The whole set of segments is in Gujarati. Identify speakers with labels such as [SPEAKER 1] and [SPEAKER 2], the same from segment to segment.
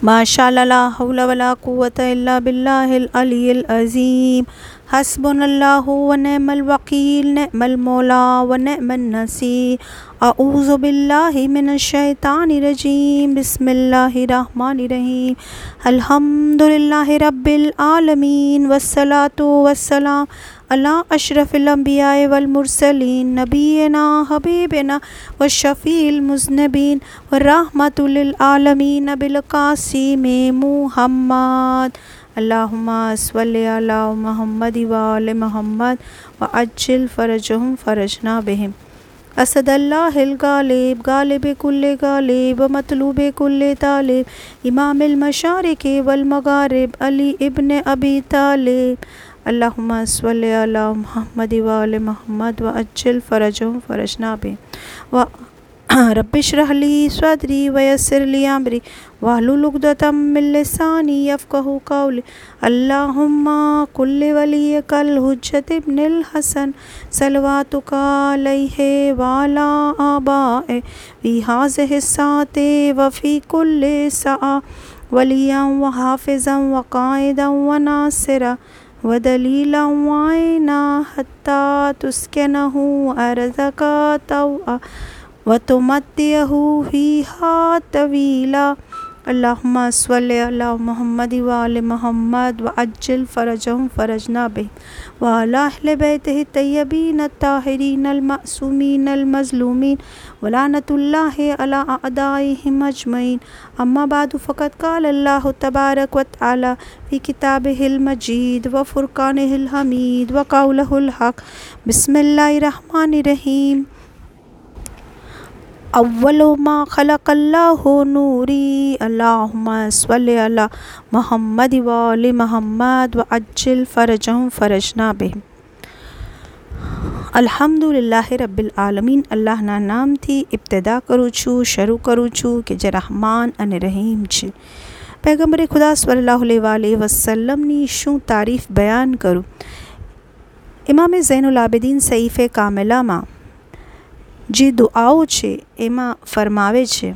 [SPEAKER 1] ماشاء اللہ لا حول ولا قوۃ الا باللہ العلی العظیم حسبنا اللہ ونعم الوکیل نعم المولا ونعم النصیر اعوذ باللہ من الشیطان الرجیم بسم اللہ الرحمن الرحیم الحمد للہ رب العالمین والصلاة والسلام علی اشرف الانبیاء والمرسلین نبینا حبیبنا والشفیع المذنبین والرحمۃ للعالمین بالقاسم محمد اللہم صلی علی محمد وآل محمد وعجل فرجہم فرجنا بہم اسد اللہ الغالب غالب کل غالب مطلوب کل طالب امام المشارق والمغارب علی ابن ابی طالب اللہم صلی علی محمد وآل محمد وعجل فرجہم فرجنا بہم رب اشرح لی صدری ویسر لی امری واحلل عقدۃ من لسانی یفقہوا قولی اللہم کل ولیک الحجۃ ابن الحسن صلواتک علیہ وعلی آبائہ فی ہذہ الساعۃ وفی کل ساعۃ ولیا وحافظا وقائدا وناصرا ودلیلا وعینا حتی تسکنہ ارضک طوعا وتمتعہ فیہا طویلا اللہم صلی علی محمد وآل محمد وعجل فرجہم فرجنا بہم وعلی اہل بیتہ الطیبین الطاہرین المعصومین المظلومین ولعنۃ اللہ علی اعدائہم اجمعین اما بعد فقد قال اللہ تبارک وتعالی فی کتابہ المجید وفرقانہ الحمید وقولہ الحق بسم اللہ الرحمن الرحیم اول ما خلق اللہ نوری اللہم صلی علی محمد وآل محمد وعجل فرجہم فرجنا بہم الحمدللہ رب العالمین اللہ نا نام تھی ابتدا کرو چھو شروع کرو چھو کہ جے رحمان ان رحیم چھے پیغمبر خدا صلی اللہ علیہ وآلہ وسلم نی شوں تعریف بیان کرو امام زین العابدین صحیفہ کاملہ ما جی دعاؤ چھے ایما فرماوے چھے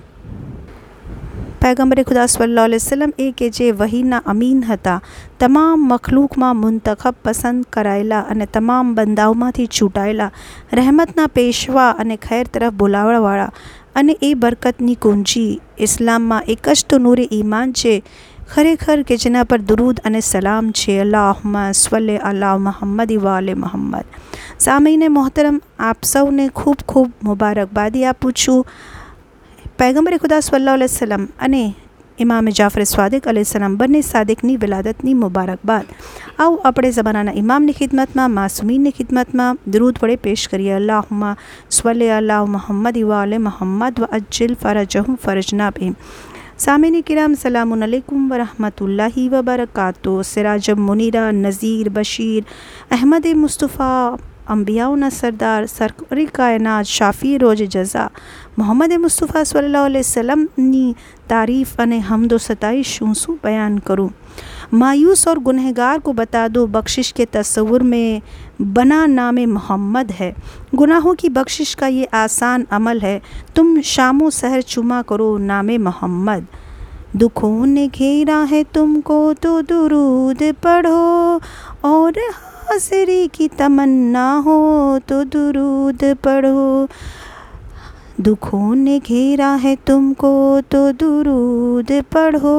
[SPEAKER 1] پیغمبر خدا صلی اللہ علیہ وسلم ایک جے وحی نا امین ہتا تمام مخلوق ما منتخب پسند کرائلا انے تمام بنداؤ ما تھی چھوٹائلا رحمت نا پیشوا انے خیر طرف بلاوڑ واڑا انے ای برکت نی کنجی اسلام ما ایکش تو نور ایمان چھے خرے خر کے جنا پر درود انے سلام چھے اللہم صلی علی محمد وآل محمد سامعین محترم آپ سو نے خوب مبارکبادی آپ پوچھو پیغمبر خدا صلی اللہ علیہ وسلم انے امام جعفر صادق علیہ السلام بن صادق نی ولادت نی مبارکباد آؤ اپنے زمانہ امام نے خدمت میں معصومین نے خدمت میں درود پڑے پیش کریے اللہم صلی علی محمد وآل محمد وعجل فرجہم فرجنا بہم سامعین کرام السلام علیکم ورحمۃ اللہ وبرکاتہ سراج منیرہ نذیر بشیر احمد مصطفیٰ انبیاء و سردار سرکاری کائنات شافی روز جزا محمد مصطفیٰ صلی اللہ علیہ وسلم نی تعریف انے حمد و ستائش شونسو بیان کروں مایوس اور گنہگار کو بتا دو بخشش کے تصور میں بنا نام محمد ہے گناہوں کی بخشش کا یہ آسان عمل ہے تم شام و سحر چما کرو نام محمد دکھوں نے گھیرا ہے تم کو تو درود پڑھو اور حاضری کی تمنا ہو تو درود پڑھو دکھوں نے گھیرا ہے تم کو تو درود پڑھو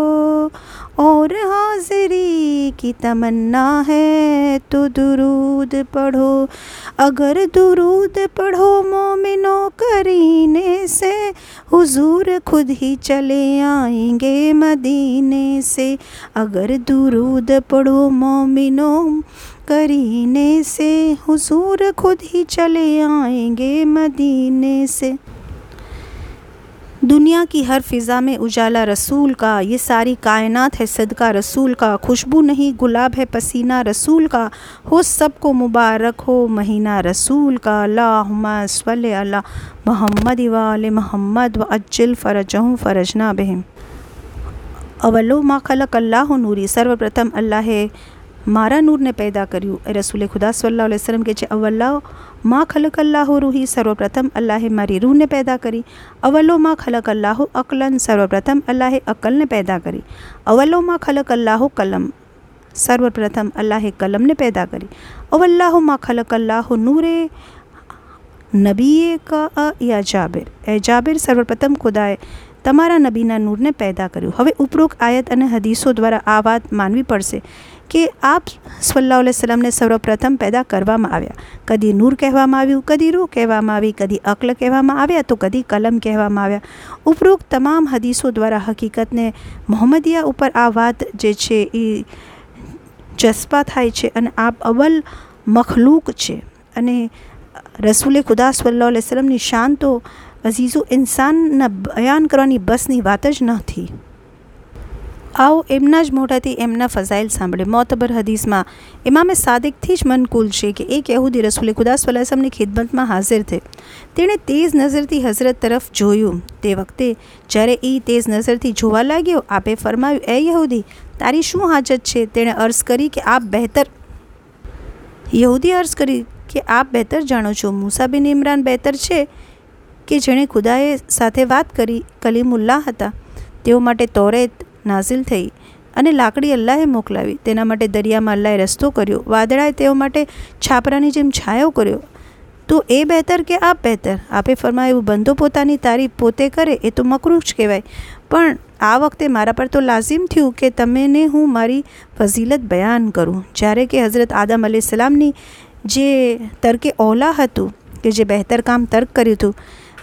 [SPEAKER 1] اور حاضری کی تمنا ہے تو درود پڑھو اگر درود پڑھو مومنوں کرینے سے حضور خود ہی چلے آئیں گے مدینے سے اگر درود پڑھو مومنوں کرینے سے حضور خود ہی چلے آئیں گے مدینے سے دنیا کی ہر فضا میں اجالا رسول کا یہ ساری کائنات ہے صدقہ رسول کا خوشبو نہیں گلاب ہے پسینہ رسول کا ہو سب کو مبارک ہو مہینہ رسول کا اللہم صلی علی محمد وآل محمد وعجل فرجہم فرجنا بہم اولو ما خلق اللہ نوری سرو پرتم اللہ મારા નૂરને પેદા કર્યું. રસૂલે ખુદા સલ્લલ્લાહુ અલૈહિ વસલ્લમ કહે છે, અવલ્લાહ માં ખલક અલ્લાહુ રૂહી, સર્વપ્રથમ અલ્લાહે મારી રૂહને પેદા કરી. અવલ્લો માં ખલક અલ્લાહુ અકલન, સર્વપ્રથમ અલ્લાહે અકલને પેદા કરી. અવલ્લો માં ખલક અલ્લાહુ કલમ, સર્વપ્રથમ અલ્લાહે કલમને પેદા કરી. અવલ્લાહુ માં ખલક અલ્લાહુ નૂરે નબીએ કા યા જાબિર, એ જાબિર સર્વપ્રથમ ખુદાએ તમારા નબીના નૂરને પેદા કર્યું. હવે ઉપરોક્ત આયત અને હદીસો દ્વારા આ વાત માનવી પડશે કે આપ સલ્લલ્લાહુ અલૈહિ વસલ્લમને સર્વપ્રથમ પેદા કરવામાં આવ્યા. કદી નૂર કહેવામાં આવ્યું, કદી રૂહ કહેવામાં આવી, કદી અક્લ કહેવામાં આવ્યા, તો કદી કલમ કહેવામાં આવ્યા. ઉપરોક્ત તમામ હદીસો દ્વારા હકીકતને મોહમ્મદિયા ઉપર આ વાત જે છે એ જસ્પા થાય છે અને આપ અવલ મખલૂક છે. અને રસૂલે ખુદા સલ્લલ્લાહુ અલૈહિ વસલ્લમની શાન તો અઝીઝો ઇન્સાનના બયાન કરવાની બસની વાત જ નથી. આવો એમના જ મોઢાથી એમના ફઝાઇલ સાંભળે. મોતબર હદીસમાં ઇમામે સાદિકથી જ મનકૂલ છે કે એક યહૂદી રસૂલે ખુદા સલ્લલ્લાહુ અલૈહિ વસલ્લમની ખિદમતમાં હાજર થયો. તેણે તેજ નજરથી હઝરત તરફ જોયું. તે વખતે જ્યારે એ તેજ નજરથી જોવા લાગ્યો, આપે ફરમાવ્યું, એ યહૂદી, તારી શું હાજત છે? તેણે અર્ઝ કરી કે આપ બહેતર જાણો છો. મૂસા બિન ઇમરાન બહેતર છે કે જેણે ખુદાએ સાથે વાત કરી, કલીમુલ્લાહ હતા. તેઓ માટે તૌરેત નાઝિલ થઈ અને લાકડી અલ્લાહે મોકલાવી. તેના માટે દરિયામાં અલ્લાહે રસ્તો કર્યો, વાદળાએ તેઓ માટે છાપરાની જેમ છાંયો કર્યો. તો એ બહેતર કે આપ બહેતર? આપે ફરમાયું, બંદો પોતાની તારીફ પોતે કરે એ તો મકરૂહ જ કહેવાય, પણ આ વખતે મારા પર તો લાઝિમ થયું કે તમને હું મારી ફઝીલત બયાન કરું. જ્યારે કે હઝરત આદમ અલૈહિસ્સલામની જે તર્કે ઓલા હતું, કે જે બહેતર કામ તર્ક કર્યું હતું,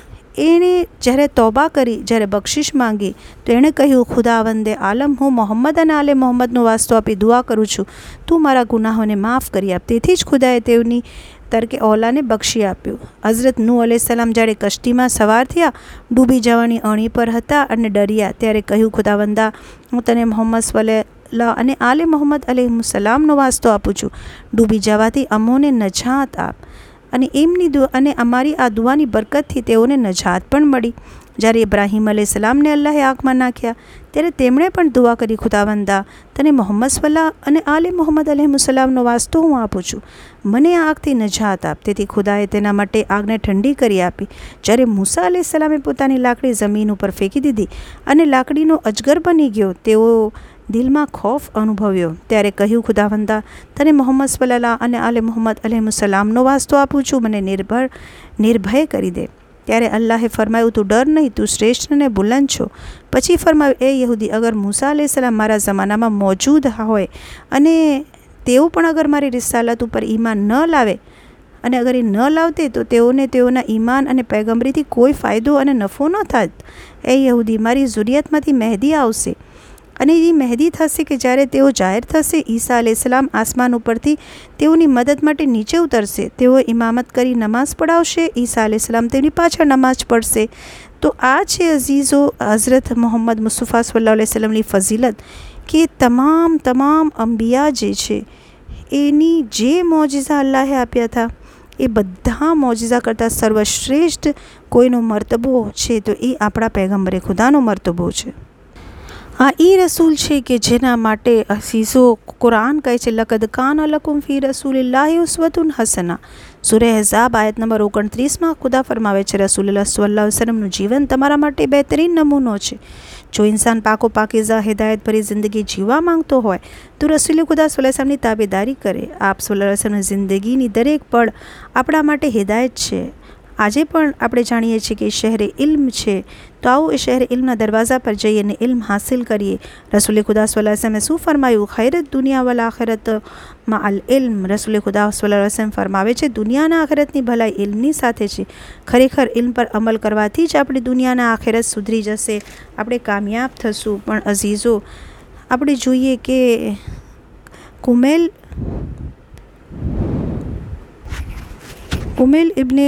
[SPEAKER 1] એણે જ્યારે તોબા કરી, જ્યારે બક્ષિશ માંગી, તો એણે કહ્યું, ખુદાવંદે આલમ, હું મોહમ્મદ અને આલે મોહમ્મદનો વાસ્તો આપી દુઆ કરું છું, તું મારા ગુનાહોને માફ કરી આપ. તેથી જ ખુદાએ તેઓની તર્કે ઓલાને બક્ષી આપ્યું. હઝરત નૂહ અલૈહિસ્સલામ જ્યારે કશ્તીમાં સવાર થયા, ડૂબી જવાની અણી પર હતા અને ડર્યા, ત્યારે કહ્યું, ખુદાવંદા, હું તને મોહમ્મદ સલ્લલ્લાહુ અને આલે મોહમ્મદ અલૈહિસ્સલામનો વાસ્તો આપું છું, ડૂબી જવાથી અમોને નજાત આપ. અને એમની અને અમારી આ દુઆની બરકતથી તેઓને નજાત પણ મળી. જ્યારે ઇબ્રાહીમ અલૈહિસ્સલામને અલ્લાહે આગમાં નાખ્યા, ત્યારે તેમણે પણ દુઆ કરી, ખુદાવંદા, તને મોહમ્મદ સલ્લલ્લાહુ અને આલે મોહમ્મદ અલૈહિસ્સલામનો વાસ્તો હું આપું છું, મને આ આગથી નજાત આપ. તેથી ખુદાએ તેના માટે આગને ઠંડી કરી આપી. જ્યારે મૂસા અલૈહિસ્સલામે પોતાની લાકડી જમીન ઉપર ફેંકી દીધી અને લાકડીનો અજગર બની ગયો, તેઓ દિલમાં ખૌફ અનુભવ્યો. ત્યારે કહ્યું, ખુદાવંદા, તને મોહમ્મદ સલ્લલ્લાહુ અને આલે મોહમ્મદ અલૈહિસ્સલામનો વાસ્તો આપું છું, મને નિર્ભય કરી દે. ત્યારે અલ્લાહે ફરમાયું, તું ડર નહીં, તું શ્રેષ્ઠ અને બુલંદ છો. પછી ફરમાયું, એ યહૂદી, અગર મૂસા અલૈહિસ્સલામ મારા જમાનામાં મોજૂદ હોય અને તેઓ પણ અગર મારી રિસાલત ઉપર ઈમાન ન લાવે, અને અગર એ ન લાવતે, તો તેઓને તેઓના ઈમાન અને પૈગંબરીથી કોઈ ફાયદો અને નફો ન થાત. એ યહૂદી, મારી ઝુરિયતમાંથી મહેદી આવશે અને એ મહેદી થશે કે જ્યારે તેઓ જાહેર થશે, ઈસા અલૈહિસ્સલામ આસમાન ઉપરથી તેઓની મદદ માટે નીચે ઉતરશે. તેઓ ઇમામત કરી નમાઝ પઢાવશે, ઈસા અલૈહિસ્સલામ તેની પાછળ નમાઝ પઢશે. તો આ છે અઝીઝો હઝરત મોહમ્મદ મુસ્તફા સલ્લલ્લાહુ અલૈહિ વસલ્લમની ફઝીલત, કે તમામ અંબિયા જે છે એની જે મોજિઝા અલ્લાહે આપ્યા હતા, એ બધા મોજિઝા કરતાં સર્વશ્રેષ્ઠ કોઈનો મર્તબો છે તો એ આપણા પૈગંબરે ખુદાનો મર્તબો છે. આ એ રસૂલ છે કે જેના માટે અસીસો કુરાન કહે છે, લકદ કાન લકુમ ફી રસૂલિલ્લાહિ ઉસ્વતુન હસના. સૂરે અહઝાબ આયત નંબર 29માં ખુદા ફરમાવે છે, રસૂલુલ્લાહ સલ્લલ્લાહુ અલૈહિ વસલ્લમનું જીવન તમારા માટે બહેતરીન નમૂનો છે. જો ઇન્સાન પાકીઝા હિદાયત ભરી જિંદગી જીવવા માંગતો હોય તો રસૂલે ખુદા સલ્લલ્લાહુ અલૈહિ વસલ્લમની તાબેદારી કરે. આપ સલ્લલ્લાહુ અલૈહિ વસલ્લમની જિંદગીની દરેક પળ આપણા માટે હિદાયત છે. આજે પણ આપણે જાણીએ છીએ કે શહેરે ઇલ્મ છે, તો આવો એ શહેર ઇલ્મના દરવાજા પર જઈએ અને ઇલ્મ હાસિલ કરીએ. રસૂલે ખુદા સલ્લલ્લાહુ અલૈહિ વસલ્લમે શું ફરમાયું? ખૈરત દુનિયા વલ આખિરત મા અલ ઇલ્મ. રસૂલે ખુદા સલ્લલ્લાહુ અલૈહિ વસલ્લમ ફરમાવે છે, દુનિયાના આખિરતની ભલાઈ ઇલ્મની સાથે છે. ખરેખર ઇલ્મ પર અમલ કરવાથી જ આપણી દુનિયાના આખિરત સુધરી જશે, આપણે કામયાબ થશું. પણ અઝીઝો, આપણે જોઈએ કે કુમેલ ઇબ્ને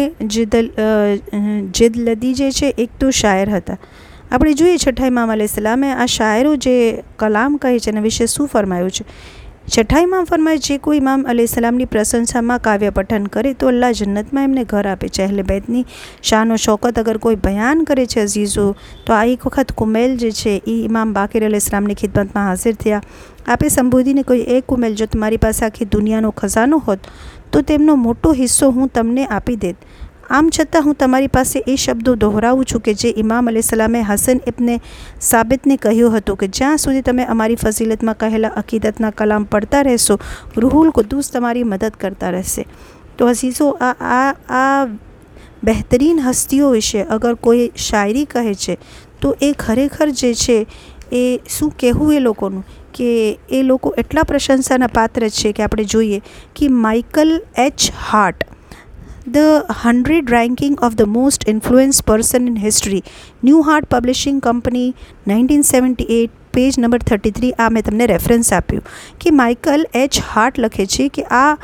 [SPEAKER 1] જિદલદી જે છે એક તો શાયર હતા. આપણે જોઈએ છઠ્ઠા ઇમામ અલૈહિસ્સલામે આ શાયરો જે કલામ કહે છે એના વિશે શું ફરમાયું છે. છઠ્ઠા ઇમામ ફરમાય, જે કોઈ ઇમામ અલૈહિસ્સલામની પ્રશંસામાં કાવ્ય પઠન કરે તો અલ્લાહ જન્નતમાં એમને ઘર આપે છે. અહેલે બેતની શાન શૌકત અગર કોઈ બયાન કરે છે અઝીઝો, તો આ એક વખત કુમેલ જે છે એ ઇમામ બાકિર અલૈહિસ્સલામની ખિદમતમાં હાજર થયા. આપે સંબોધીને કોઈ, એક કુમેલ, જો તમારી પાસે આખી દુનિયાનો ખજાનો હોત તો તેમનો મોટો હિસ્સો હું તમને આપી દેત. આમ છતાં હું તમારી પાસે એ શબ્દો દોહરાવું છું કે જે ઇમામ અલૈહિસ્સલામે હસન ઇબ્ને સાબિતને કહ્યું હતું કે જ્યાં સુધી તમે અમારી ફઝીલતમાં કહેલા અકીદતના કલામ પડતા રહેશો, રૂહુલ કુદ્દુસ તમારી મદદ કરતા રહેશે. તો અઝીઝો, આ બહેતરીન હસ્તીઓ વિશે અગર કોઈ શાયરી કહે છે તો એ ખરેખર જે છે એ શું કહેવું એ લોકોનું, કે એ લોકો એટલા પ્રશંસાના પાત્ર છે કે આપણે જોઈએ કે Michael H Hart, The 100 ranking of the most influenced person in history, New Heart Publishing Company, 1978, page number 33. આ મેં તમને રેફરન્સ આપ્યું કે માઇકલ એચ હાર્ટ લખે છે કે આ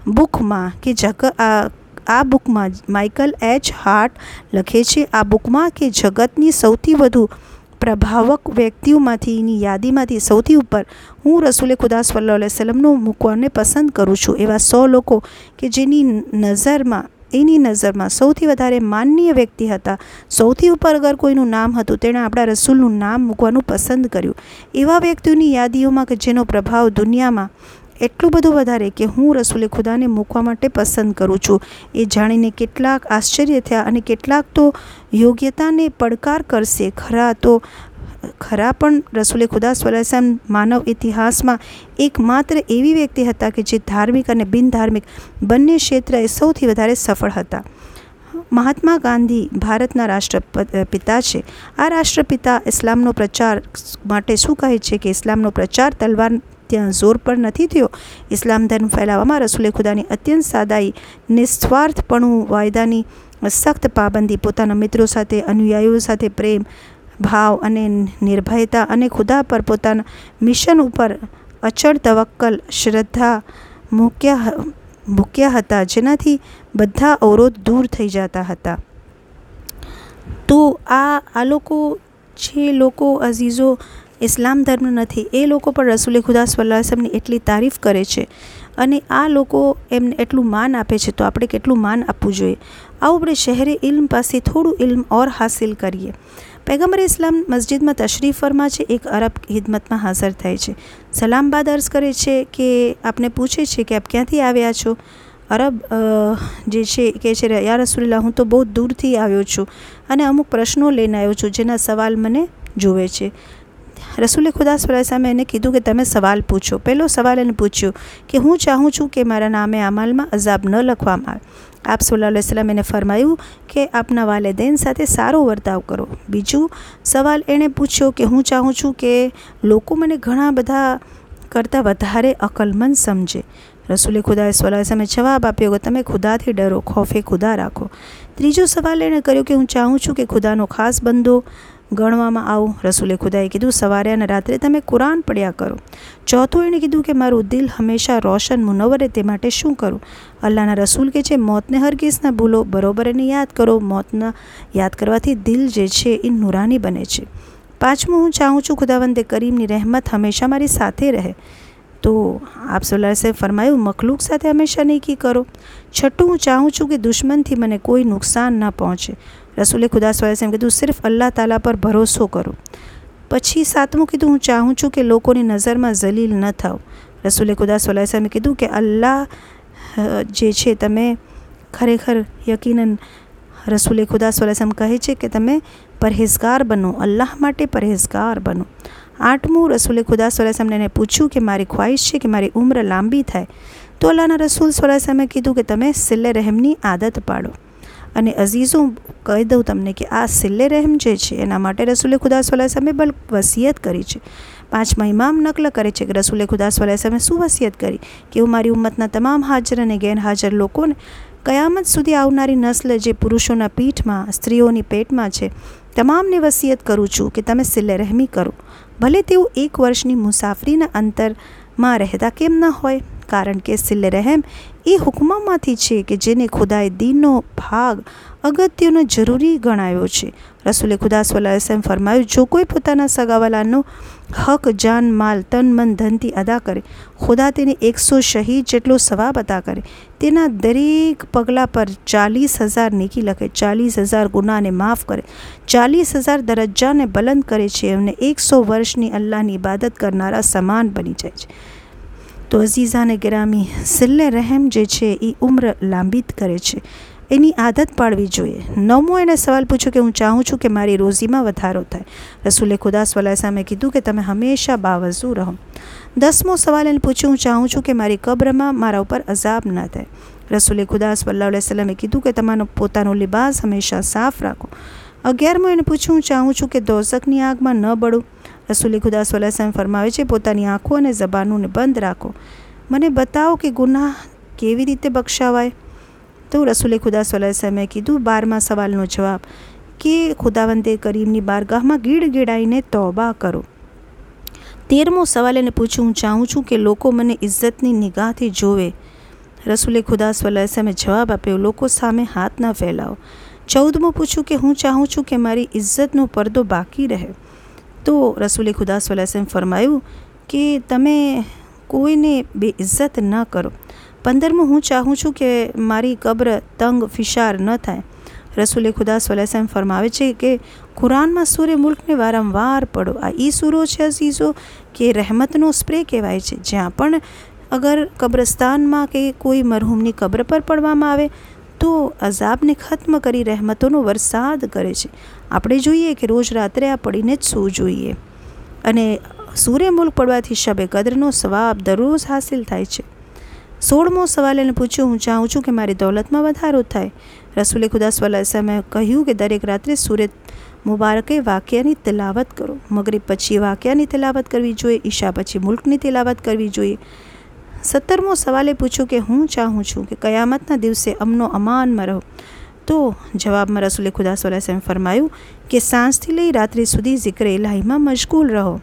[SPEAKER 1] બુકમાં માઇકલ એચ હાર્ટ લખે છે આ બુકમાં કે જગતની સૌથી વધુ પ્રભાવક વ્યક્તિઓમાંથીની યાદીમાંથી સૌથી ઉપર હું રસૂલે ખુદા સલ્લલ્લાહુ અલૈહિ વસલ્લમનું મૂકવાને પસંદ કરું છું. એવા 100 લોકો કે એની નજરમાં સૌથી વધારે માનનીય વ્યક્તિ હતા, સૌથી ઉપર અગર કોઈનું નામ હતું તેણે આપણા રસૂલનું નામ મૂકવાનું પસંદ કર્યું. એવા વ્યક્તિઓની યાદીઓમાં કે જેનો પ્રભાવ દુનિયામાં એટલું બધું વધારે કે હું રસૂલે ખુદાને મૂકવા માટે પસંદ કરું છું. એ જાણીને કેટલાક આશ્ચર્ય થયા અને કેટલાક તો યોગ્યતાને પડકાર કરશે. ખરા પણ રસૂલે ખુદા સલ્લલ્લાહુ અલૈહિ વસલ્લમ માનવ ઇતિહાસમાં એકમાત્ર એવી વ્યક્તિ હતા કે જે ધાર્મિક અને બિનધાર્મિક બંને ક્ષેત્રે સૌથી વધારે સફળ હતા. મહાત્મા ગાંધી ભારતના રાષ્ટ્રપિતા છે. આ રાષ્ટ્રપિતા ઇસ્લામનો પ્રચાર માટે શું કહે છે કે ઇસ્લામનો પ્રચાર તલવાર ત્યાં જોર પર નથી થયો. ઇસ્લામ ધર્મ ફેલાવવામાં રસૂલે ખુદાની અત્યંત સાદાઈ, નિસ્વાર્થપણું, વાયદાની સખ્ત પાબંદી, પોતાના મિત્રો સાથે, અનુયાયીઓ સાથે પ્રેમ ભાવ અને નિર્ભયતા અને ખુદા પર પોતાના મિશન ઉપર અચળ તવક્કલ, શ્રદ્ધા મૂક્યા હતા, જેનાથી બધા અવરોધ દૂર થઈ જતા હતા. તો આ લોકો જે લોકો અઝીઝો ઇસ્લામ ધર્મ નથી, એ લોકો પણ રસૂલે ખુદા સલ્લલ્લાહુ અલૈહિ વસલ્લમની એટલી તારીફ કરે છે અને આ લોકો એમને એટલું માન આપે છે, તો આપણે કેટલું માન આપવું જોઈએ. આવું આપણે શહેરે ઇલ્મ પાસે થોડું ઇલ્મ ઓર હાસિલ કરીએ. પૈગમ્બર ઇસ્લામ મસ્જિદમાં તશરીફ ફરમા છે. એક અરબ ખિદમતમાં હાજર થાય છે. સલામ બાદ અર્ઝ કરે છે કે આપને પૂછે છે કે આપ ક્યાંથી આવ્યા છો. અરબ જે છે કહે છે, યા રસૂલલ્લાહ, હું તો બહુ દૂરથી આવ્યો છું અને અમુક પ્રશ્નો લઈને આવ્યો છું જેના સવાલ મને જોવે છે. રસૂલે ખુદા સલ્લલ્લાહુ અલૈહિ વસલ્લમે એને કીધું કે તમે સવાલ પૂછો. પહેલો સવાલ એને પૂછ્યો કે હું ચાહું છું કે મારા નામે અમલમાં અઝાબ ન લખવામાં આવે. આપ સલ્લલ્લાહુ અલૈહિ વસલ્લમ એને ફરમાયું કે આપના વાલિदैन સાથે સારો વર્તાવ કરો. બીજું સવાલ એણે પૂછ્યો કે હું ચાહું છું કે લોકો મને ઘણા બધા કરતાં વધારે અકલમંદ સમજે. રસૂલે ખુદા સલ્લલ્લાહુ અલૈહિ વસલ્લમે જવાબ આપ્યો કે તમે ખુદાથી ડરો, ખૌફે ખુદા રાખો. ત્રીજો સવાલ એણે કર્યો કે હું ચાહું છું કે ખુદાનો ખાસ બંદો ગણવામાં આવું. રસૂલે ખુદાએ કીધું સવારે અને રાત્રે તમે કુરાન પઢ્યા કરો. ચોથું એણે કીધું કે મારું દિલ હંમેશા રોશન મુનવ્વર રહે તે માટે શું કરું. અલ્લાહના રસૂલ કે છે મોતને હરગીઝ ના ભૂલો, બરોબર એને યાદ કરો. મોતના યાદ કરવાથી દિલ જે છે એ નૂરાની બને છે. પાંચમું, હું ચાહું છું ખુદાવંદે કરીમની રહેમત હંમેશા મારી સાથે રહે. તો આપ સલ્લલ્લાહુ અલૈહિ વસલ્લમે ફરમાયું મખલૂક સાથે હંમેશા નેકી કરો. છઠ્ઠું, હું ચાહું છું કે દુશ્મનથી મને કોઈ નુકસાન ન પહોંચે. રસૂલે ખુદા સલ્લલ્લાહુ અલૈહિ વસલ્લમ કીધું સિર્ફ અલ્લાહ તાલા પર ભરોસો કરો. પછી સાતમું કીધું હું ચાહું છું કે લોકોની નજરમાં જલીલ ન થાવ. રસૂલે ખુદા સલ્લલ્લાહુ અલૈહિ વસલ્લમે કીધું કે અલ્લાહ જે છે તમે ખરેખર યકીનન રસૂલે ખુદા સલ્લલ્લાહુ અલૈહિ વસલ્લમ કહે છે કે તમે પરહેઝગાર બનો, અલ્લાહ માટે પરહેઝગાર બનો. આઠમું, રસૂલે ખુદા સલ્લલ્લાહુ અલૈહિ વસલ્લમ એને પૂછ્યું કે મારી ખ્વાહિશ છે કે મારી ઉંમર લાંબી થાય. તો અલ્લાહના રસૂલ સલ્લલ્લાહુ અલૈહિ વસલ્લમે કીધું કે તમે સિલ્લે રહેમની આદત પાડો. અને અઝીઝો, કહી દઉં તમને કે આ સિલ્લે રહેમ જે છે એના માટે રસૂલે ખુદા સલ્લલ્લાહુ અલૈહિ વસલ્લમે વસિયત કરી છે. પાંચમા ઇમામ નકલ કરે છે કે રસૂલે ખુદા સલ્લલ્લાહુ અલૈહિ વસલ્લમે શું વસિયત કરી કે હું મારી ઉમ્મતના તમામ હાજર અને ગેરહાજર લોકોને કયામત સુધી આવનારી નસ્લ જે પુરુષોના પીઠમાં, સ્ત્રીઓની પેટમાં છે, તમામને વસિયત કરું છું કે તમે સિલ્લે રહેમી કરો, ભલે તેઓ 1 વર્ષની મુસાફરીના અંતરમાં રહેતા કેમ ન હોય. કારણ કે સિલ્લે રહેમ એ હુકમોમાંથી છે કે જેને ખુદાએ દીનનો ભાગ અગત્યનો જરૂરી ગણાયો છે. રસૂલે ખુદા સલ્લલ્લાહુ અલૈહિ વસલ્લમ ફરમાયું, જો કોઈ પોતાના સગાવાલાનો હક જાન માલ તન મન ધનથી અદા કરે, ખુદા તેને 100 શહીદ જેટલો સવાબ અદા કરે. તેના દરેક પગલા પર 40,000 નેકી લખે, 40,000 ગુનાને માફ કરે, 40,000 દરજ્જાને બલંદ કરે છે અને 100 વર્ષની અલ્લાહની ઇબાદત કરનારા સમાન બની જાય છે. તો અઝીઝાને ગિરામી, સિલ્લે રહેમ જે છે એ ઉમ્ર લાંબી કરે છે, એની આદત પાડવી જોઈએ. 9મો એને સવાલ પૂછ્યો કે હું ચાહું છું કે મારી રોઝીમાં વધારો થાય. રસૂલે ખુદા સલ્લલ્લાહુ અલૈહિ વસલ્લમે કીધું કે તમે હંમેશા બાવઝુ રહો. 10મો સવાલ એને પૂછ્યો, હું ચાહું છું કે મારી કબ્રમાં મારા ઉપર અઝાબ ન થાય. રસૂલે ખુદા સલ્લલ્લાહુ અલૈહિ વસલ્લમે કીધું કે તમારો પોતાનો લિબાસ હંમેશા સાફ રાખો. 11મો એને પૂછ્યું, હું ચાહું છું કે દોઝખની આગમાં ન બળું. રસૂલે ખુદા સલ્લલ્લાહુ અલૈહિ વસલ્લમ ફરમાવે છે, પોતાની આંખો અને જબાનોને બંધ રાખો. મને બતાવો કે ગુનાહ કેવી રીતે બક્ષાવાય. તો રસૂલે ખુદા સલ્લલ્લાહુ અલૈહિ વસલ્લમે કીધું 12મા સવાલનો જવાબ કે ખુદાવંદે કરીમની બારગાહમાં ગીડગીડાઈને તૌબા કરો. 13મો સવાલ એને પૂછ્યું, હું ચાહું છું કે લોકો મને ઇજ્જતની નિગાહથી જોવે. રસૂલે ખુદા સલ્લલ્લાહુ અલૈહિ વસલ્લમે જવાબ આપ્યો, લોકો સામે હાથ ન ફેલાવો. 14મો પૂછ્યું કે હું ચાહું છું કે મારી ઇજ્જતનો પડદો બાકી રહે. તો રસૂલે ખુદા સલ્લલ્લાહુ અલૈહિ વસલ્લમ ફરમાયું કે તમે કોઈને બેઇજ્જત ન કરો. 15મો હું ચાહું છું કે મારી કબ્ર તંગ ફિશાર ન થાય. રસૂલે ખુદા સલ્લલ્લાહુ અલૈહિ વસલ્લમ ફરમાવે છે કે કુરાનમાં સૂરે મુલ્કને વારંવાર પઢો. આ એ સૂરો છે અઝીઝો કે રહેમતનો સ્પ્રે કહેવાય છે. જ્યાં પણ અગર કબ્રસ્તાનમાં કે કોઈ મરહૂમની કબ્ર પર પડવામાં આવે તો અઝાબને ખત્મ કરી રહેમતોનો વરસાદ કરે છે. આપણે જોઈએ કે રોજ રાત્રે આ પડીને જ સૂવું જોઈએ. અને સૂરે મુલ્ક પડવાથી શબે કદ્રનો સવાબ દરરોજ હાસિલ થાય છે. 16મો સવાલ એને પૂછ્યો, હું ચાહું છું કે મારી દૌલતમાં વધારો થાય. રસૂલે ખુદા સલ્લલ્લાહુ અલૈહિ વસલ્લમે કહ્યું કે દરેક રાત્રે સૂરે મુબારકે વાક્યાની તિલાવત કરો. મગરિબ પછી વાક્યાની તિલાવત કરવી જોઈએ, ઈશા પછી મુલ્કની તિલાવત કરવી જોઈએ. 17મો સવાલે પૂછ્યું કે હું ચાહું છું કે કયામતના દિવસે અમનો અમાનમાં રહો. તો જવાબમાં રસૂલે ખુદા સલ્લલ્લાહુ અલૈહિ વસલ્લમ ફરમાયું કે સાંજથી લઈ રાત્રિ સુધી ઝિક્ર ઇલાહીમાં મશગુલ રહો.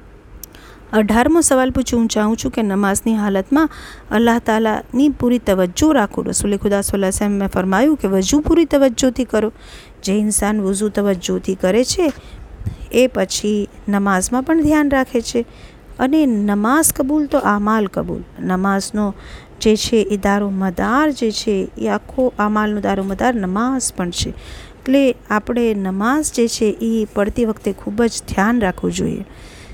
[SPEAKER 1] 18મો સવાલ પૂછ્યો, હું ચાહું છું કે નમાઝની હાલતમાં અલ્લાહ તાલાની પૂરી તવજ્જો રાખો. રસૂલે ખુદા સલ્લલ્લાહુ અલૈહિ વસલ્લમે ફરમાયું કે વજૂ પૂરી તવજ્જોથી કરો. જે ઇન્સાન વઝૂ તવજ્જોથી કરે છે એ પછી નમાઝમાં પણ ધ્યાન રાખે છે. અને નમાઝ કબૂલ તો આમાલ કબૂલ. નમાઝનો જે છે એ દારો મદાર જે છે એ આખો આમાલનો દારો મદાર નમાઝ પણ છે. એટલે આપણે નમાઝ જે છે એ પડતી વખતે ખૂબ જ ધ્યાન રાખવું જોઈએ.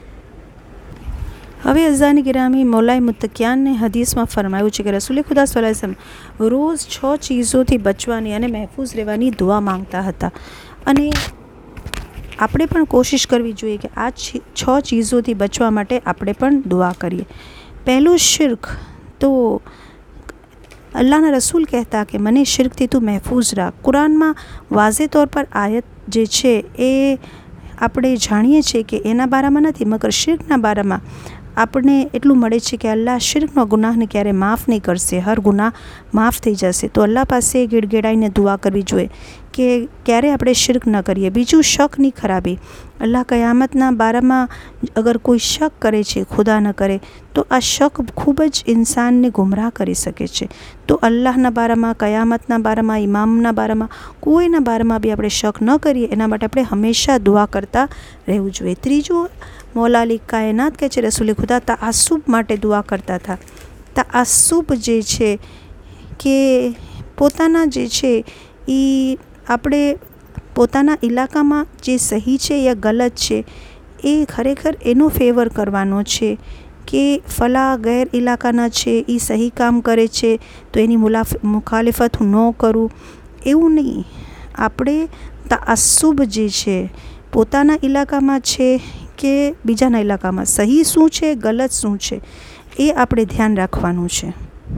[SPEAKER 1] હવે અઝાની ગિરામી મૌલાએ મુત્તકિયાનને હદીસમાં ફરમાયું છે કે રસૂલે ખુદા સલ્લલ્લાહુ અલૈહિ વસલ્લમ રોજ 6 ચીઝોથી બચવાની અને મહેફૂઝ રહેવાની દુઆ માંગતા હતા. અને આપણે પણ કોશિશ કરવી જોઈએ કે આ 6 ચીઝોથી બચવા માટે આપણે પણ દુઆ કરીએ. પહેલું શિર્ક. તો અલ્લાહના રસૂલ કહેતા કે મને શિર્કથી તું મહેફૂઝ રાખ. કુરાનમાં વાઝે તौर પર આયત જે છે એ આપણે જાણીએ છીએ કે એના બારામાં નથી, મગર શિર્કના બારામાં આપણને એટલું મળે છે કે અલ્લાહ શિર્કનો ગુનાહને ક્યારે માફ નહીં કરશે, હર ગુનાહ માફ થઈ જશે. તો અલ્લાહ પાસે ગીડગીડાઈને દુઆ કરવી જોઈએ કે ક્યારે આપણે શિર્ક ન કરીએ. બીજું શકની ખરાબી. અલ્લાહ કયામતના બારામાં અગર કોઈ શક કરે છે, ખુદા ન કરે, તો આ શક ખૂબ જ ઇન્સાનને ગુમરાહ કરી શકે છે. તો અલ્લાહના બારામાં, કયામતના બારામાં, ઇમામના બારામાં, કોઈના બારામાં બી આપણે શક ન કરીએ એના માટે આપણે હંમેશા દુઆ કરતા રહેવું જોઈએ. ત્રીજું, મૌલા અલી કાયનાત કહે છે રસૂલે ખુદા તઆસુબ માટે દુઆ કરતા હતા. તઆસુબ જે છે કે પોતાના જે છે એ આપણે પોતાના ઇલાકામાં જે સહી છે યા ગલત છે એ ખરેખર એનો ફેવર કરવાનો છે કે ફલા ગેર ઇલાકાના છે એ સહી કામ કરે છે તો એની મુખાલિફત હું ન કરું, એવું નહીં. આપણે તઆસુબ જે છે પોતાના ઇલાકામાં છે કે બીજાના ઇલાકામાં સહી શું છે, ગલત શું છે, એ આપણે ધ્યાન રાખવાનું છે.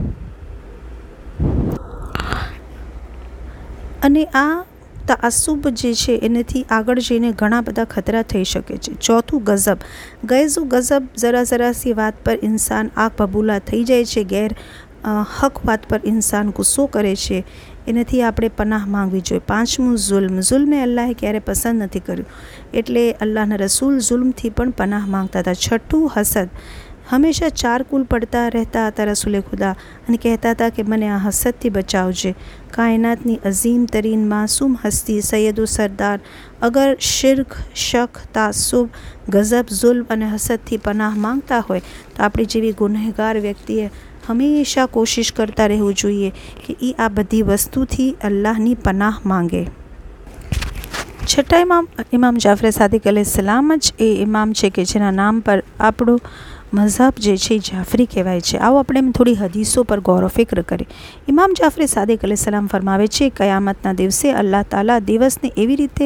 [SPEAKER 1] અને આ તઆસુબ જે છે એનાથી આગળ જઈને ઘણા બધા ખતરા થઈ શકે છે. ચોથું, ગઝબ. ગઝબ જરાસી વાત પર ઇન્સાન આગ બબૂલા થઈ જાય છે, ગેર હક વાત પર ઇન્સાન ગુસ્સો કરે છે, એનાથી આપણે પનાહ માંગવી જોઈએ. પાંચમું, ઝુલ્મે અલ્લાહે ક્યારે પસંદ નથી કર્યું, એટલે અલ્લાહના રસૂલ ઝુલ્મથી પણ પનાહ માંગતા હતા. છઠ્ઠું, હસદ. હંમેશા ચારકુલ પડતા રહેતા હતા રસૂલે ખુદા અને કહેતા હતા કે મને આ હસદથી બચાવજે. કાયનાતની અઝીમ તરીન માસૂમ હસ્તી સૈયદો સરદાર અગર શિર્ક, શક, તાસુબ, ગઝબ, ઝુલ્મ અને હસદથી પનાહ માંગતા હોય તો આપણી જેવી ગુનેહગાર વ્યક્તિએ હંમેશા કોશિશ કરતા રહેવું જોઈએ કે એ આ બધી વસ્તુથી અલ્લાહની પનાહ માંગે. છઠ્ઠા ઇમામ જાફર સાદિક અલૈહિસ્સલામ જ એ ઇમામ છે કે જેના નામ પર આપણું મઝહબ જે છે એ જાફરી કહેવાય છે. આવો આપણે એમ થોડી હદીસો પર ગૌર ફિક્ર કરીએ. ઇમામ જાફર સાદિક અલૈહિસ્સલામ ફરમાવે છે, કયામતના દિવસે અલ્લાહ તાલા દિવસને એવી રીતે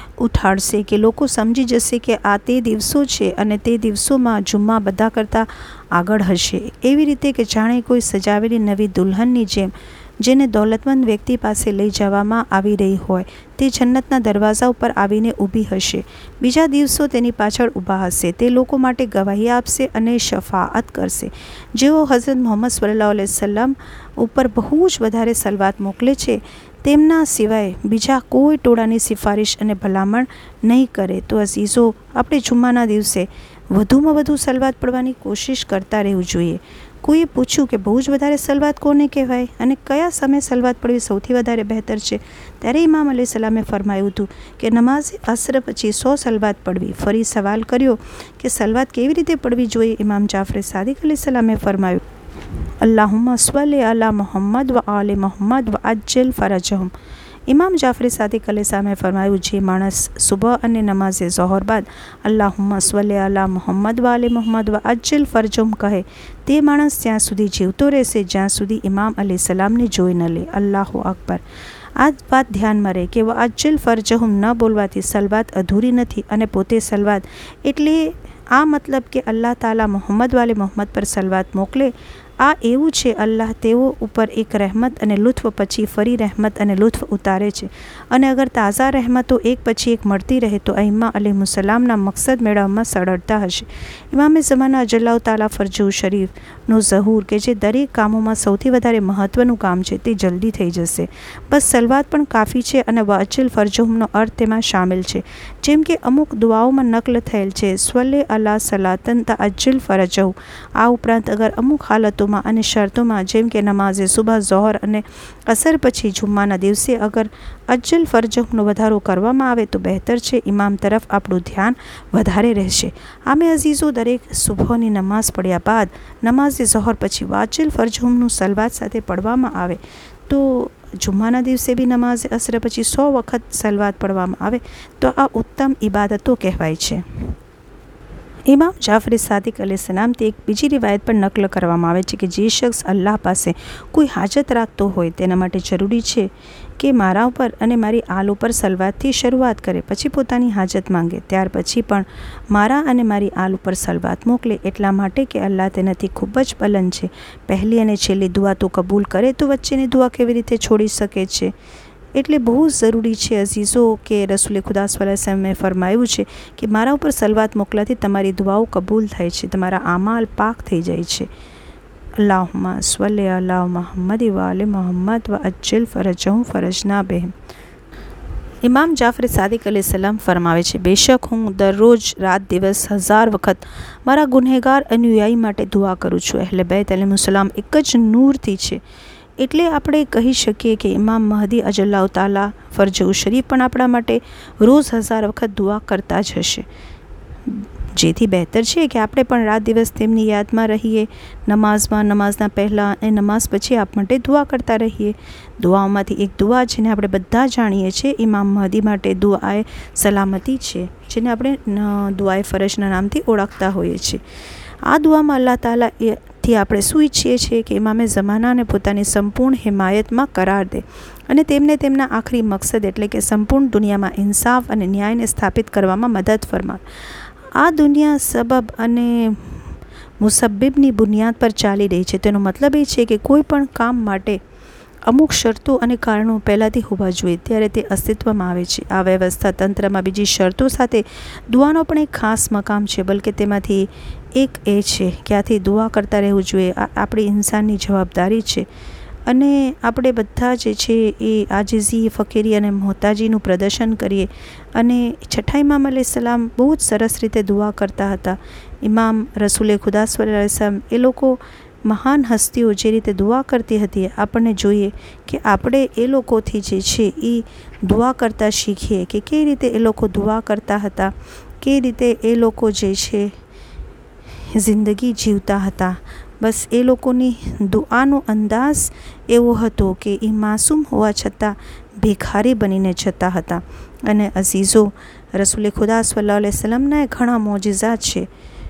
[SPEAKER 1] ઉઠાડશે કે લોકો સમજી જશે કે આ તે દિવસો છે અને તે દિવસોમાં જુમ્મા બધા કરતાં આગળ હશે. એવી રીતે કે જાણે કોઈ સજાવેલી નવી દુલ્હનની જેમ જેને દૌલતમંદ વ્યક્તિ પાસે લઈ જવામાં આવી રહી હોય તે જન્નતના દરવાજા ઉપર આવીને ઊભી હશે. બીજા દિવસો તેની પાછળ ઊભા હશે. તે લોકો માટે ગવાહી આપશે અને શફાઅત કરશે. જેઓ હઝરત મુહમ્મદ સલ્લલ્લાહુ અલૈહિ વસલ્લમ ઉપર બહુ જ વધારે સલવાત મોકલે છે તેમના સિવાય બીજા કોઈ ટોળાની સિફારિશ અને ભલામણ નહીં કરે. તો અઝીઝો, આપણે જુમ્માના દિવસે વધુમાં વધુ સલવાત પડવાની કોશિશ કરતા રહેવું જોઈએ. કોઈએ પૂછ્યું કે બહુ જ વધારે સલવાત કોને કહેવાય અને કયા સમયે સલવાત પડવી સૌથી વધારે બહેતર છે? ત્યારે ઇમામ અલૈહિસ્સલામે ફરમાયું હતું કે નમાઝ અસર પછી 100 સલવાત પડવી. ફરી સવાલ કર્યો કે સલવાત કેવી રીતે પડવી જોઈએ? ઇમામ જાફર સાદિક અલૈહિસ્સલામે ફરમાયું, અલ્લાહુમ્મા સ્વલ્લી અલા મુહમ્મદ વ આલે મુહમ્મદ વ અજ્જિલ ફરજહુમ. ઇમામ જાફર સાદિક અલૈહિસ્સલામે ફરમાયું, જે માણસ સુબહ અને નમાઝે ઝોહર બાદ અલ્લાહુમ્મા સ્વલ્લી અલા મુહમ્મદ વ આલે મુહમ્મદ વ અજ્જિલ ફરજહુમ કહે તે માણસ ત્યાં સુધી જીવતો રહેશે જ્યાં સુધી ઇમામ અલૈહિસ્સલામને જોઈ ન લે. અલ્લાહુ અકબર. આ વાત ધ્યાનમાં રહે કે અજ્જિલ ફરજહુમ ન બોલવાથી સલવાત અધૂરી નથી અને પોતે સલવાત એટલે આ મતલબ કે અલ્લાહ તાલા મુહમ્મદ વાલે મુહમ્મદ પર સલવાત મોકલે. આ એવું છે અલ્લાહ તેઓ ઉપર એક રહેમત અને લુત્ફ પછી ફરી રહેમત અને લુત્ફ ઉતારે છે અને અગર તાઝા રહેમતો એક પછી એક મળતી રહે તો અઈમ્મા અલૈહિસ્સલામના મકસદ મેળવવામાં સરળતા હશે. ઇમામે ઝમાના અજલ્લાહુ તાલા ફરજુ શરીફનો ઝહૂર કે જે દરેક કામોમાં સૌથી વધારે મહત્ત્વનું કામ છે તે જલ્દી થઈ જશે. બસ સલવાત પણ કાફી છે અને વઅજ્જિલ ફરજહુમનો અર્થ તેમાં શામેલ છે. જેમ કે અમુક દુઆઓમાં નકલ થયેલ છે, સ્વલ્લે અલા સલાતન તઅજ્જિલ ફરજહુ. આ ઉપરાંત અગર અમુક હાલતોમાં અને શરતોમાં જેમ કે નમાઝે સુબહ, ઝોહર અને અસર પછી જુમ્માના દિવસે અગર અજ્જલ ફરજહુમનો વધારો કરવામાં આવે તો બહેતર છે. ઇમામ તરફ આપણું ધ્યાન વધારે રહેશે. આમે અઝીઝો, દરેક સુબહની નમાઝ પડ્યા બાદ નમાઝે ઝોહર પછી વાજિલ ફરજહુમનું સલવાત સાથે પડવામાં આવે તો જુમ્માના દિવસે બી નમાઝ અસર પછી 100 વખત સલવાત પડવામાં આવે તો આ ઉત્તમ ઇબાદતો કહેવાય છે. ઇમામ જાફર સાદિક અલૈહિસ્સલામથી એક બીજી રિવાયત પણ નકલ કરવામાં આવે છે કે જે શખ્સ અલ્લાહ પાસે કોઈ હાજત રાખતો હોય તેના માટે જરૂરી છે કે મારા ઉપર અને મારી આલ ઉપર સલવાતથી શરૂઆત કરે, પછી પોતાની હાજત માંગે, ત્યાર પછી પણ મારા અને મારી આલ ઉપર સલવાત મોકલે. એટલા માટે કે અલ્લાહ તેનાથી ખૂબ જ બલંદ છે. પહેલી અને છેલ્લી દુઆ તો કબૂલ કરે તો વચ્ચેની દુઆ કેવી રીતે છોડી શકે છે? એટલે બહુ ઝરૂરી છે અઝીઝો કે રસૂલ ખુદા સલ્લલ્લાહુ અલૈહિ વસલ્લમે ફરમાયું છે કે મારા ઉપર સલવાત મોકલાથી તમારી દુઆઓ કબૂલ થાય છે, તમારા આમાલ પાક થઈ જાય છે. અલ્લાહુમ્મા સ્વલ્લી અલા મુહમ્મદ વ આલે મુહમ્મદ વ અજ્જિલ ફરજહુમ ફરજના બિહિમ. ઇમામ જાફર સાદિક અલૈહિસ્સલામ ફરમાવે છે, બેશક હું દરરોજ રાત દિવસ 1000 વખત મારા ગુનેહગાર અનુયાયી માટે દુઆ કરું છું. અહેલે બૈત અલૈહિસ્સલામ એક જ નૂરથી છે. એટલે આપણે કહી શકીએ કે ઇમામ મહદી અજલ્લાહુ તાલા ફરજુ શરીફ પણ આપણા માટે રોજ 1000 વખત દુઆ કરતા જ હશે. જેથી બહેતર છે કે આપણે પણ રાત દિવસ તેમની યાદમાં રહીએ, નમાઝમાં, નમાઝના પહેલાં અને નમાઝ પછી આપ માટે દુઆ કરતા રહીએ. દુઆઓમાંથી એક દુઆ જેને આપણે બધા જાણીએ છીએ ઇમામ મહદી માટે દુઆએ સલામતી છે, જેને આપણે દુઆએ ફરજના નામથી ઓળખતા હોઈએ છીએ. આ દુઆમાં અલ્લાહ તાલા થી આપણે શું ઈચ્છીએ છીએ કે ઇમામે ઝમાનાને પોતાની સંપૂર્ણ હિમાયતમાં કરાર દે અને તેમને તેમના આખરી મકસદ એટલે કે સંપૂર્ણ દુનિયામાં ઇન્સાફ અને ન્યાયને સ્થાપિત કરવામાં મદદ ફરમાવે. આ દુનિયા સબબ અને મુસબ્બિબની બુનિયાદ પર ચાલી રહી છે. તેનો મતલબ એ છે કે કોઈ પણ કામ માટે અમુક શરતો અને કારણો પહેલાંથી હોવા જોઈએ ત્યારે તે અસ્તિત્વમાં આવે છે. આ વ્યવસ્થા તંત્રમાં બીજી શરતો સાથે દુઆનો પણ એક ખાસ મકામ છે, બલકે તેમાંથી એક એ છે કે આથી દુઆ કરતા રહેવું જોઈએ. આ આપણી ઇન્સાનની જવાબદારી છે. અને આપણે બધા જે છે એ આજીઝી, ફકીરી અને મોહતાજીનું પ્રદર્શન કરીએ. અને છઠ્ઠા ઇમામ અલૈહિસ્સલામ બહુ જ સરસ રીતે દુઆ કરતા હતા. ઇમામ રસૂલે ખુદા સલ્લલ્લાહુ અલૈહિ વસલ્લમ એ લોકો મહાન હસ્તીઓ જે રીતે દુઆ કરતી હતી, આપણને જોઈએ કે આપણે એ લોકોથી જે છે એ દુઆ કરતા શીખીએ કે કઈ રીતે એ લોકો દુઆ કરતા હતા, કઈ રીતે એ લોકો જે છે જિંદગી જીવતા હતા. બસ એ લોકોની દુઆનો અંદાજ એવો હતો કે એ માસૂમ હોવા છતાં ભિખારી બનીને જતા હતા. અને અઝીઝો, રસૂલે ખુદા સલ્લલ્લાહુ અલૈહિ વસલ્લમના ઘણા મોજિઝાત છે.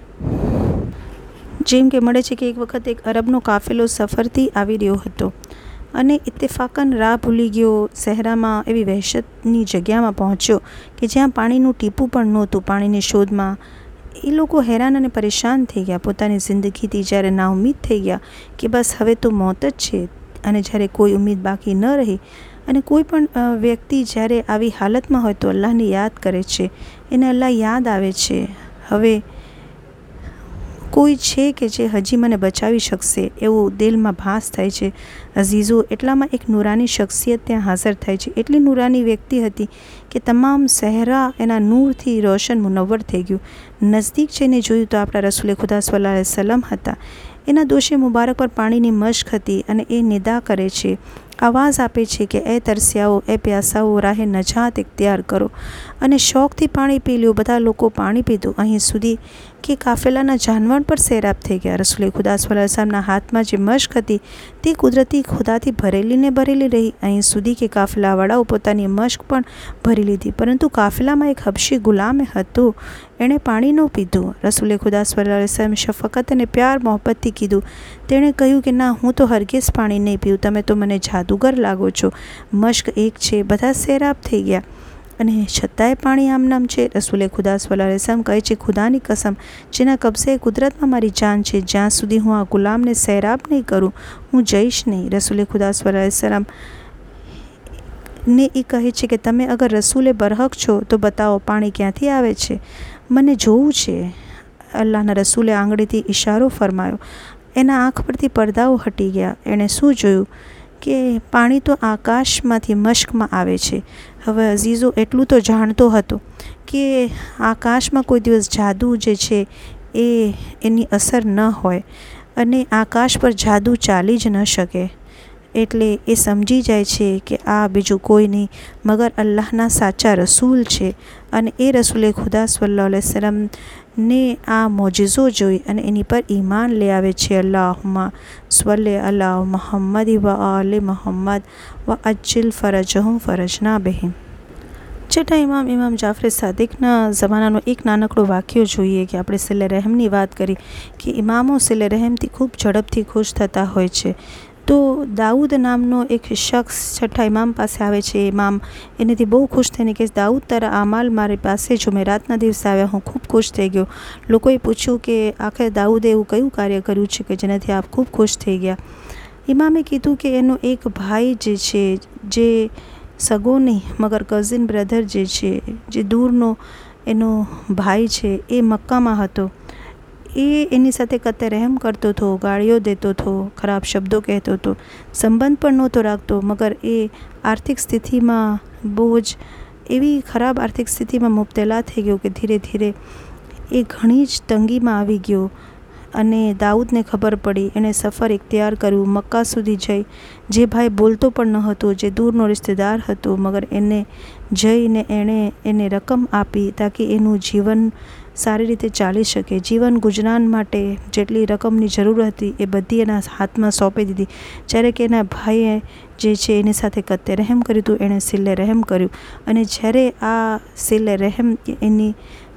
[SPEAKER 1] જેમ કે મળે છે કે એક વખત એક અરબનો કાફેલો સફરથી આવી રહ્યો હતો અને ઇત્તેફાકન રાહ ભૂલી ગયો. સહેરામાં એવી વહેશતની જગ્યામાં પહોંચ્યો કે જ્યાં પાણીનું ટીપું પણ નહોતું. પાણીની શોધમાં એ લોકો હેરાન અને પરેશાન થઈ ગયા. પોતાની જિંદગીથી જ્યારે નાઉમ્મીદ થઈ ગયા કે બસ હવે તો મોત જ છે, અને જ્યારે કોઈ ઉમ્મીદ બાકી ન રહી, અને કોઈ પણ વ્યક્તિ જ્યારે આવી હાલતમાં હોય તો અલ્લાહને યાદ કરે છે, એને અલ્લાહ યાદ આવે છે. હવે કોઈ છે કે જે હજી મને બચાવી શકશે એવું દિલમાં ભાસ થાય છે. અઝીઝો, એટલામાં એક નૂરાની શખ્સિયત ત્યાં હાજર થાય છે. એટલી નૂરાની વ્યક્તિ હતી કે તમામ સહેરા એના નૂરથી રોશન મુનવ્વર થઈ ગયું. નજદીક જઈને જોયું તો આપણા રસૂલે ખુદા સલ્લલ્લાહુ અલૈહિ વસલ્લમ હતા. એના દોષે મુબારક પર પાણીની મશ્ક હતી અને એ નિદા કરે છે, આવાજ આપે છે કે એ તરસ્યાઓ, એ પ્યાસાઓ, રાહે નજાત ઇખ્તિયાર કરો અને શોખથી પાણી પી લ્યો. બધા લોકો પાણી પીધું, અહીં સુધી કે કાફેલાના જાનવર પર સૈરાબ થઈ ગયા. રસૂલે ખુદા સલ્લલ્લાહુ અલૈહિ વસલ્લમના હાથમાં જે મશ્ક હતી તે કુદરતી ખુદાથી ભરેલીને ભરેલી રહી. અહીં સુધી કે કાફેલાવાળાઓ પોતાની મશ્ક પણ ભરી લીધી, પરંતુ કાફેલામાં એક હબશી ગુલામ હતો, એણે પાણી ન પીધું. રસૂલે ખુદા સલ્લલ્લાહુ અલૈહિ વસલ્લમ શફકત અને પ્યાર મોહબ્બતથી કીધું. તેણે કહ્યું કે ના, હું તો હરગિઝ પાણી નહીં પીઉં, તમે તો મને જાદુગર લાગો છો. મશ્ક એક છે. બધા સૈરાબ થઈ ગયા અને છતાંય પાણી આમનામ છે. રસૂલે ખુદા સલ્લલ્લાહુ અલૈહિ વસલ્લમ કહે છે, ખુદાની કસમ જેના કબ્જે કુદરતમાં મારી જાન છે, જ્યાં સુધી હું આ ગુલામને સૈરાબ નહીં કરું હું જઈશ નહીં. રસૂલે ખુદા સલ્લલ્લાહુ અલૈહિ વસલ્લમ ને એ કહે છે કે તમે અગર રસૂલે બરહક છો તો બતાવો પાણી ક્યાંથી આવે છે, મને જોવું છે. અલ્લાહના રસૂલે આંગળીથી ઇશારો ફરમાયો. એના આંખ પરથી પડદાઓ હટી ગયા. એણે શું જોયું કે પાણી તો આકાશમાંથી મશ્કમાં આવે છે. હવે અઝીઝો એટલું તો જાણતો હતો કે આકાશમાં કોઈ દિવસ જાદુ જે છે એની અસર ન હોય અને આકાશ પર જાદુ ચાલી જ ન શકે. એટલે એ સમજી જાય છે કે આ બીજું કોઈ નહીં મગર અલ્લાહના સાચા રસૂલ છે. અને એ રસૂલે ખુદા સલ્લલ્લાહુ અલૈહિ વસલ્લમ ને આ મોજિઝો જોઈ અને એની પર ઈમાન લઈ આવે છે. અલ્લાહુમ્મા સલ્લી અલા મુહમ્મદ વ આલે મુહમ્મદ વ અજ્જિલ ફરજહુમ ફરજના બિહિમ. છઠ્ઠા ઇમામ જાફર સાદિકના ઝમાનાનો એક નાનકડો વાક્યો જોઈએ કે આપણે સિલે રહેમની વાત કરી કે ઇમામો સિલે રહેમથી ખૂબ ઝડપથી ખુશ થતા હોય છે. તો દાઉદ નામનો એક શખ્સ છઠ્ઠા ઇમામ પાસે આવે છે. ઇમામ એનેથી બહુ ખુશ થઈને કે દાઉદ, તારા આમાલ મારી પાસે જુમેરાતના દિવસે આવ્યા, હું ખૂબ ખુશ થઈ ગયો. લોકોએ પૂછ્યું કે આખરે દાઉદે એવું કયું કાર્ય કર્યું છે કે જેનાથી આપ ખૂબ ખુશ થઈ ગયા. ઇમામે કીધું કે એનો એક ભાઈ જે છે, જે સગો નહીં મગર કઝિન બ્રધર જે છે, જે દૂરનો એનો ભાઈ છે, એ મક્કામાં હતો. એ એની સાથે કતે રહેમ કરતો હતો, ગાળીઓ દેતો હતો, ખરાબ શબ્દો કહેતો હતો, સંબંધ પણ નહોતો રાખતો. મગર એ આર્થિક સ્થિતિમાં બહુ જ એવી ખરાબ આર્થિક સ્થિતિમાં મુબતલા થઈ ગયો કે ધીરે ધીરે એ ઘણી જ તંગીમાં આવી ગયો. અને દાઉદને ખબર પડી. એણે સફર ઇખ્તિયાર કર્યું, મક્કા સુધી જઈ. જે ભાઈ બોલતો પણ ન હતો, જે દૂરનો રિશ્તેદાર હતો, મગર એને જઈને એણે એને રકમ આપી તાકી એનું જીવન સારી રીતે ચાલી શકે. જીવન ગુજરાન માટે જેટલી રકમની જરૂર હતી એ બધી એના હાથમાં સોંપી દીધી. જ્યારે કે એના ભાઈએ જે છે એની સાથે કતે રહેમ કર્યું હતું, એણે સિલે રહેમ કર્યું. અને જ્યારે આ સિલે રહેમ એની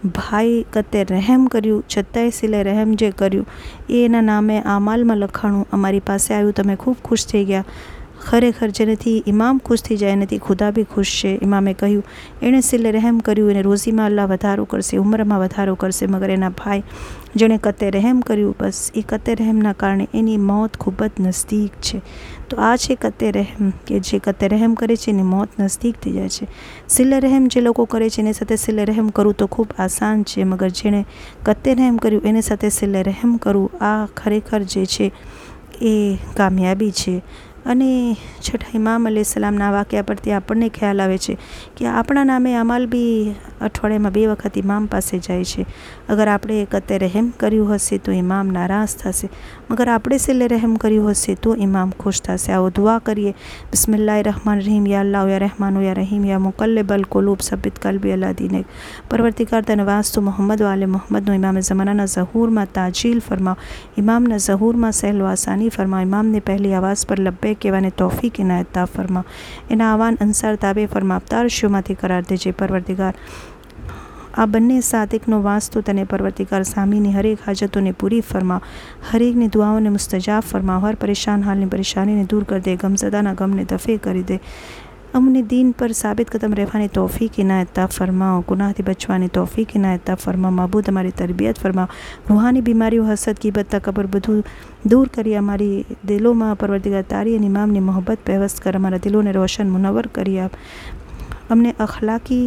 [SPEAKER 1] ભાઈ કતે રહેમ કર્યું છતાંય સિલે રહેમ જે કર્યું એ એના નામે આમાલમાં લખાણું અમારી પાસે આવ્યું, તમે ખૂબ ખુશ થઈ ગયા. ખરેખર જેનાથી ઇમામ ખુશ થઈ જાય એનાથી ખુદા બી ખુશ છે. ઇમામે કહ્યું એણે સિલે રહેમ કર્યું, એને રોઝીમાં અલ્લાહ વધારો કરશે, ઉંમરમાં વધારો કરશે. મગર એના ભાઈ જેણે કતે રહેમ કર્યું, બસ એ કતે રહેમના કારણે એની મોત ખૂબ જ નજદીક છે. તો આ છે કતે રહેમ કે જે કતે રહેમ કરે છે એની મોત નજદીક થઈ જાય છે. સિલે રહેમ જે લોકો કરે છે એની સાથે સિલે રહેમ કરવું તો ખૂબ આસાન છે, મગર જેણે કતે રહેમ કર્યું એની સાથે સિલે રહેમ કરવું આ ખરેખર જે છે એ કામયાબી છે. અને છઠ્ઠા ઇમામ અલૈહિસ્સલામના વાક્યા પરથી આપણને ખ્યાલ આવે છે કે આપણા નામે અમાલ બી અઠવાડિયામાં 2 વખત ઇમામ પાસે જાય છે. અગર આપણે કતે રહેમ કર્યું હશે તો ઇમામ નારાજ થશે, મગર આપણે સિલે રહેમ કર્યું હશે તો ઇમામ ખુશ થશે. આવો દુઆ કરીએ. બિસ્મિલ્લાહિર रहमान रहीम या अल्लाह या रहमान या रहीम या मुक़ल्लिबल क़ुलूब सब्बित क़ल्बी अला दीनिक. પરવર્તિકાર તને વાસ્તુ મોહમ્મદ વાલે મોહમ્મદનો ઇમામ ઝમાનાના ઝહૂરમાં તાજીલ ફરમાવ, ઇમામના ઝહૂરમાં સહેલો આસાની ફરમાવ, ઇમામને પહેલી આવાज़ પર લબ્બૈક કહેવાને તૌફીક ઇનાયત તા ફરમાવ, એના આવાન અંસાર તાબે ફરમાવ, અબતારશીઓમાંથી કરાર દેજે. પરવર્તિકાર આ બંને સાદિકનો વાસ્તુ તને પરવર્તિકાર સામીની હરેક હાજતોને પૂરી ફરમાવ, હરેકની દુઆઓને મુસ્તજાબ ફરમાવ, હર પરેશાન હાલની પરેશાનીને દૂર કરી દે, ગમઝદાના ગમને દફે કરી દે. અમને દીન પર સાબિત કદમ રહેવાની તૌફીક ઇનાયત તા ફરમાવ, ગુનાહથી બચવાની તૌફીક ઇનાયત તા ફરમાવ. માબૂદ અમારી તરબિયત ફરમાવ, રૂહાની બીમારીઓ, હસદ, ગીબત, તકબર બધું દૂર કરી અમારી દિલોમાં પરવર્તિકાર તારી અને ઇમામની મોહબ્બત પેવસ્ત કર, અમારા દિલોને રોશન મુનવ્વર કરી આપ. અમને અખલાકી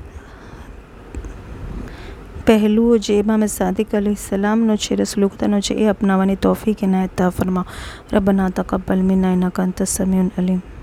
[SPEAKER 1] પહેલુઓ જે ઇમામ સાદિક અલૈહિસ્સલામનો છે, રસૂલ ખુદાનો છે, એ અપનાવવાની તૌફીક ઇનાયત તા ફરમાવ. રબ્બના તકબ્બલ મિન્ના ઇન્નકા અંતસ સમીઉલ અલીમ.